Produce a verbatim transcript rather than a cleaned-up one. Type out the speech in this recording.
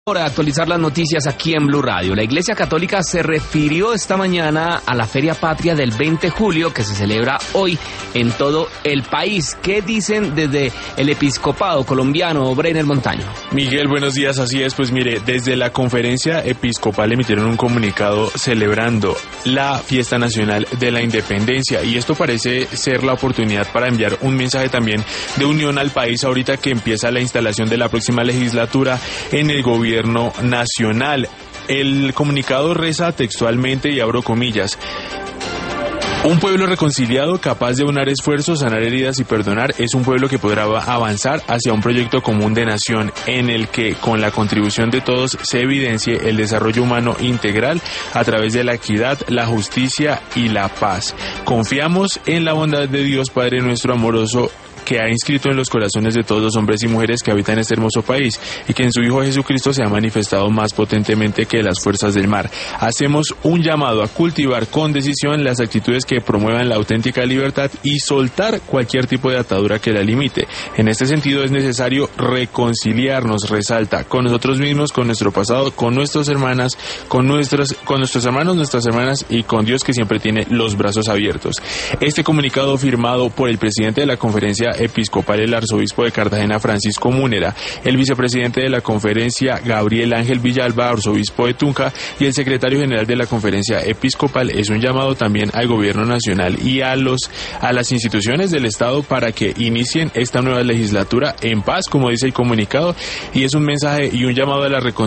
Para actualizar las noticias aquí en Blue Radio, la Iglesia Católica se refirió esta mañana a la Feria Patria del veinte de julio que se celebra hoy en todo el país. ¿Qué dicen desde el episcopado colombiano, Breiner Montaño? Miguel, buenos días, así es, pues mire, desde la conferencia episcopal emitieron un comunicado celebrando la fiesta nacional de la independencia y esto parece ser la oportunidad para enviar un mensaje también de unión al país ahorita que empieza la instalación de la próxima legislatura en el gobierno nacional. El comunicado reza textualmente, y abro comillas: un pueblo reconciliado, capaz de unar esfuerzos, sanar heridas y perdonar, es un pueblo que podrá avanzar hacia un proyecto común de nación en el que, con la contribución de todos, se evidencie el desarrollo humano integral a través de la equidad, la justicia y la paz. Confiamos en la bondad de Dios Padre nuestro amoroso, que ha inscrito en los corazones de todos los hombres y mujeres que habitan este hermoso país y que en su Hijo Jesucristo se ha manifestado más potentemente que las fuerzas del mar. Hacemos un llamado a cultivar con decisión las actitudes que promuevan la auténtica libertad y soltar cualquier tipo de atadura que la limite. En este sentido es necesario reconciliarnos, resalta, con nosotros mismos, con nuestro pasado, con nuestras hermanas, con nuestros, con nuestros hermanos, nuestras hermanas y con Dios, que siempre tiene los brazos abiertos. Este comunicado, firmado por el presidente de la conferencia episcopal, el arzobispo de Cartagena, Francisco Múnera, el vicepresidente de la conferencia, Gabriel Ángel Villalba, arzobispo de Tunja, y el secretario general de la conferencia episcopal, es un llamado también al gobierno nacional y a los a las instituciones del Estado para que inicien esta nueva legislatura en paz, como dice el comunicado, y es un mensaje y un llamado a la reconciliación